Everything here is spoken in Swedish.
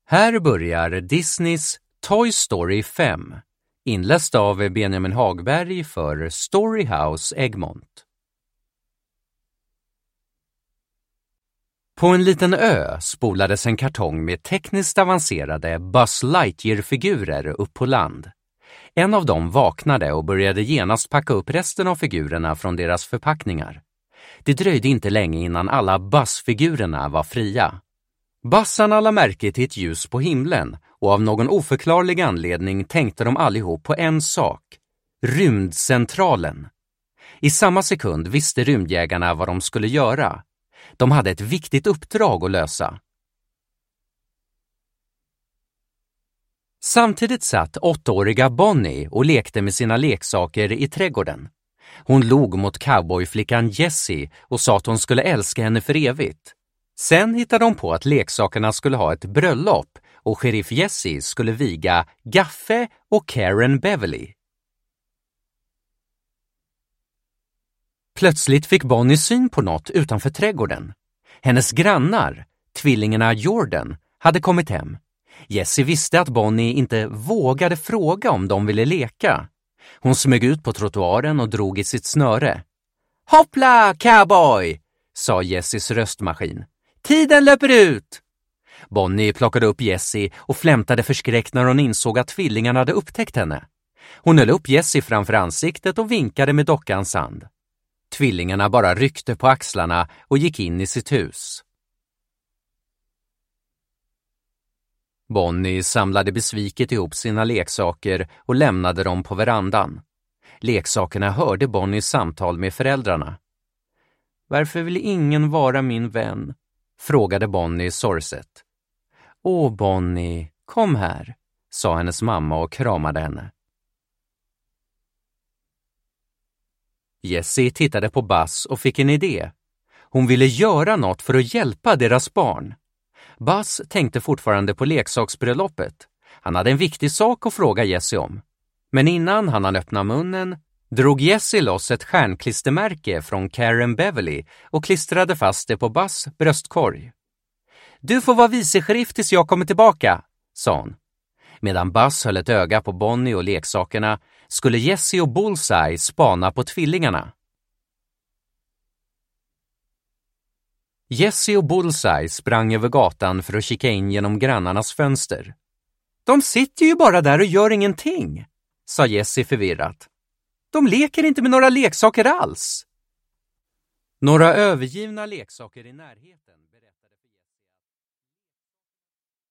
Här börjar Disneys Toy Story 5, inläst av Benjamin Hagberg för Storyhouse Egmont. På en liten ö spolades en kartong med tekniskt avancerade Buzz Lightyear-figurer upp på land. En av dem vaknade och började genast packa upp resten av figurerna från deras förpackningar. Det dröjde inte länge innan alla Buzz-figurerna var fria. Buzzarna lade märke till ett ljus på himlen och av någon oförklarlig anledning tänkte de allihop på en sak: rymdcentralen. I samma sekund visste rymdjägarna vad de skulle göra. De hade ett viktigt uppdrag att lösa. Samtidigt satt 8-åriga Bonnie och lekte med sina leksaker i trädgården. Hon log mot cowboyflickan Jessie och sa att hon skulle älska henne för evigt. Sen hittade de på att leksakerna skulle ha ett bröllop och sheriff Jessie skulle viga Gaffe och Karen Beverly. Plötsligt fick Bonnie syn på något utanför trädgården. Hennes grannar, tvillingarna Jordan, hade kommit hem. Jessie visste att Bonnie inte vågade fråga om de ville leka. Hon smög ut på trottoaren och drog i sitt snöre. "Hoppla, cowboy!" sa Jessies röstmaskin. "Tiden löper ut!" Bonnie plockade upp Jessie och flämtade förskräckt när hon insåg att tvillingarna hade upptäckt henne. Hon höll upp Jessie framför ansiktet och vinkade med dockans hand. Tvillingarna bara ryckte på axlarna och gick in i sitt hus. Bonnie samlade besviket ihop sina leksaker och lämnade dem på verandan. Leksakerna hörde Bonnies samtal med föräldrarna. "Varför vill ingen vara min vän?" frågade Bonnie sorgset. "Åh Bonnie, kom här", sa hennes mamma och kramade henne. Jessie tittade på Buzz och fick en idé. Hon ville göra något för att hjälpa deras barn. Buzz tänkte fortfarande på leksaksbröllopet. Han hade en viktig sak att fråga Jessie om. Men innan han öppnade munnen drog Jessie loss ett stjärnklistermärke från Karen Beverly och klistrade fast det på Buzz bröstkorg. "Du får vara vicesheriff tills jag kommer tillbaka", sa hon. Medan Buzz höll ett öga på Bonnie och leksakerna skulle Jessie och Bullseye spana på tvillingarna. Jessie och Bullseye sprang över gatan för att kika in genom grannarnas fönster. "De sitter ju bara där och gör ingenting", sa Jessie förvirrat. "De leker inte med några leksaker alls." Några övergivna leksaker i närheten